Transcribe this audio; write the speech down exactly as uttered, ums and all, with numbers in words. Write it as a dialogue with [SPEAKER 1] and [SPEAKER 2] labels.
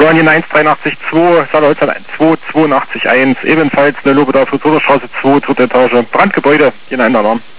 [SPEAKER 1] waren hier eins dreiundachtzig zwei, Saarholzland zwei zweiundachtzig eins, ebenfalls eine Lobedarf, Straße zwei, dritte Etage, Brandgebäude, hier in einer Alarm.